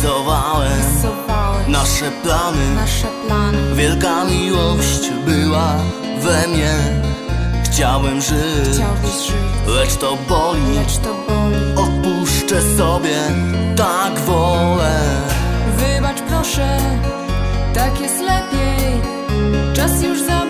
rysowałem nasze plany. Wielka miłość była we mnie. Chciałem żyć, lecz to boli. Odpuszczę sobie, tak wolę. Wybacz proszę, tak jest lepiej. Czas już za